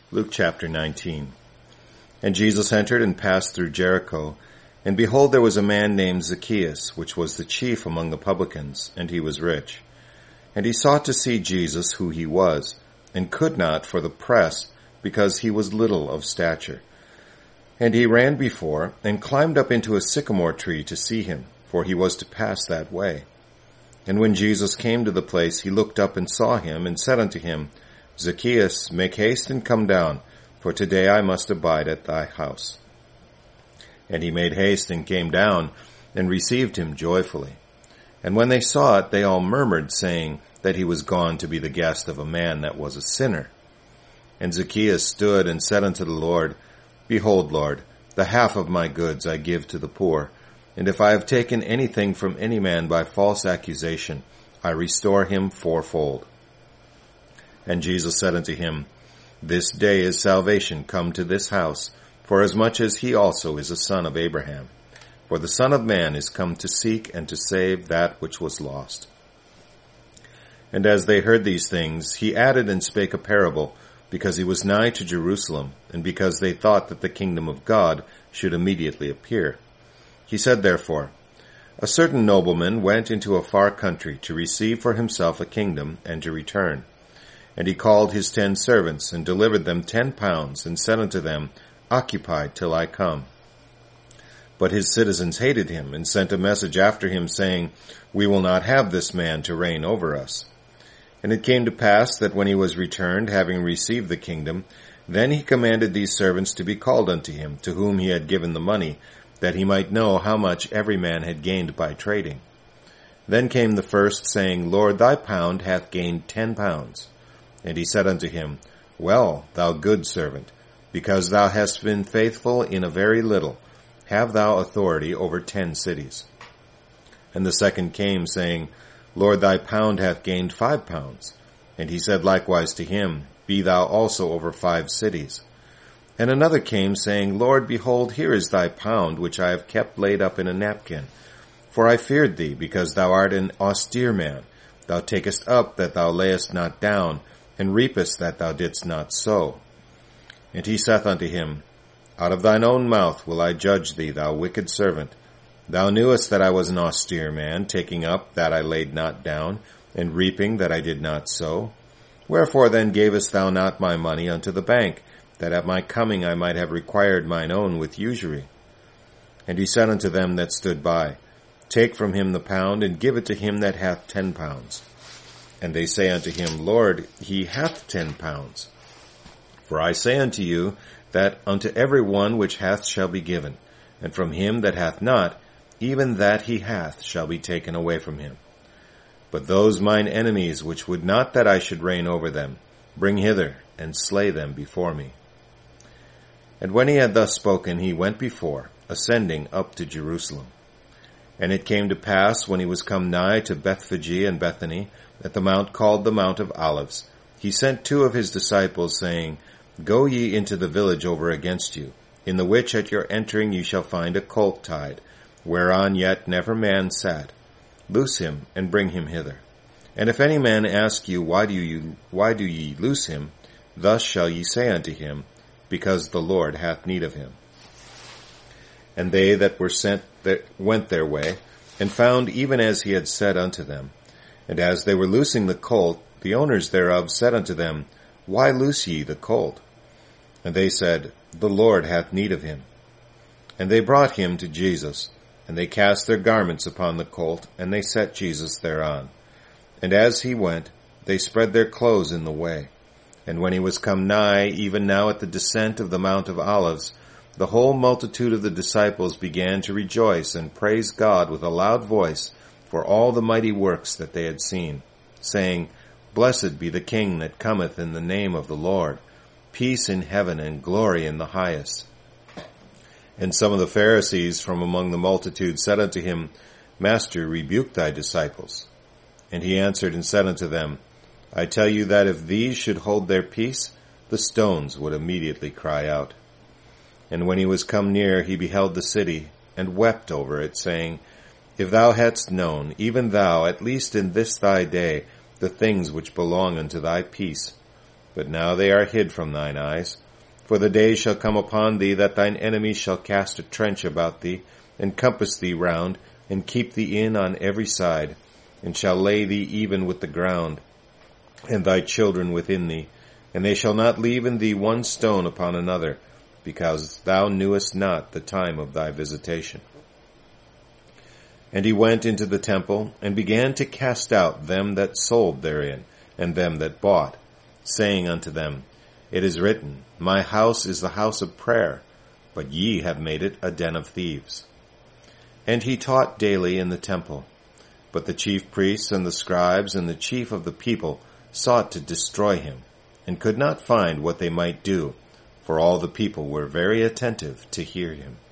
Luke chapter 19. And Jesus entered and passed through Jericho. And behold, there was a man named Zacchaeus, which was the chief among the publicans, and he was rich. And he sought to see Jesus, who he was, and could not for the press, because he was little of stature. And he ran before, and climbed up into a sycamore tree to see him, for he was to pass that way. And when Jesus came to the place, he looked up and saw him, and said unto him, Zacchaeus, make haste and come down, for today I must abide at thy house. And he made haste and came down, and received him joyfully. And when they saw it, they all murmured, saying that he was gone to be the guest of a man that was a sinner. And Zacchaeus stood and said unto the Lord, Behold, Lord, the half of my goods I give to the poor, and if I have taken anything from any man by false accusation, I restore him fourfold. And Jesus said unto him, This day is salvation come to this house, forasmuch as he also is a son of Abraham. For the Son of Man is come to seek and to save that which was lost. And as they heard these things, he added and spake a parable, because he was nigh to Jerusalem, and because they thought that the kingdom of God should immediately appear. He said therefore, A certain nobleman went into a far country to receive for himself a kingdom, and to return. And he called his 10 servants, and delivered them 10 pounds, and said unto them, Occupy till I come. But his citizens hated him, and sent a message after him, saying, We will not have this man to reign over us. And it came to pass that when he was returned, having received the kingdom, then he commanded these servants to be called unto him, to whom he had given the money, that he might know how much every man had gained by trading. Then came the first, saying, Lord, thy pound hath gained 10 pounds. And he said unto him, Well, thou good servant, because thou hast been faithful in a very little, have thou authority over 10 cities. And the second came, saying, Lord, thy pound hath gained 5 pounds. And he said likewise to him, Be thou also over 5 cities. And another came, saying, Lord, behold, here is thy pound, which I have kept laid up in a napkin. For I feared thee, because thou art an austere man. Thou takest up that thou layest not down, and reapest that thou didst not sow. And he saith unto him, Out of thine own mouth will I judge thee, thou wicked servant. Thou knewest that I was an austere man, taking up that I laid not down, and reaping that I did not sow. Wherefore then gavest thou not my money unto the bank, that at my coming I might have required mine own with usury? And he said unto them that stood by, Take from him the pound, and give it to him that hath 10 pounds. And they say unto him, Lord, he hath 10 pounds. For I say unto you, that unto every one which hath shall be given, and from him that hath not, even that he hath shall be taken away from him. But those mine enemies which would not that I should reign over them, bring hither, and slay them before me. And when he had thus spoken, he went before, ascending up to Jerusalem. And it came to pass, when he was come nigh to Bethphage and Bethany, at the mount called the Mount of Olives, he sent 2 of his disciples, saying, Go ye into the village over against you, in the which at your entering you shall find a colt tied, whereon yet never man sat. Loose him, and bring him hither. And if any man ask you, Why do ye loose him? Thus shall ye say unto him, Because the Lord hath need of him. And they that were sent went their way, and found even as he had said unto them. And as they were loosing the colt, the owners thereof said unto them, Why loose ye the colt? And they said, The Lord hath need of him. And they brought him to Jesus, and they cast their garments upon the colt, and they set Jesus thereon. And as he went, they spread their clothes in the way. And when he was come nigh, even now at the descent of the Mount of Olives, the whole multitude of the disciples began to rejoice and praise God with a loud voice for all the mighty works that they had seen, saying, Blessed be the King that cometh in the name of the Lord, peace in heaven and glory in the highest. And some of the Pharisees from among the multitude said unto him, Master, rebuke thy disciples. And he answered and said unto them, I tell you that if these should hold their peace, the stones would immediately cry out. And when he was come near, he beheld the city, and wept over it, saying, If thou hadst known, even thou, at least in this thy day, the things which belong unto thy peace, but now they are hid from thine eyes. For the day shall come upon thee that thine enemies shall cast a trench about thee, and compass thee round, and keep thee in on every side, and shall lay thee even with the ground, and thy children within thee, and they shall not leave in thee one stone upon another, because thou knewest not the time of thy visitation. And he went into the temple, and began to cast out them that sold therein, and them that bought, saying unto them, It is written, My house is the house of prayer, but ye have made it a den of thieves. And he taught daily in the temple. But the chief priests and the scribes and the chief of the people sought to destroy him, and could not find what they might do, for all the people were very attentive to hear him.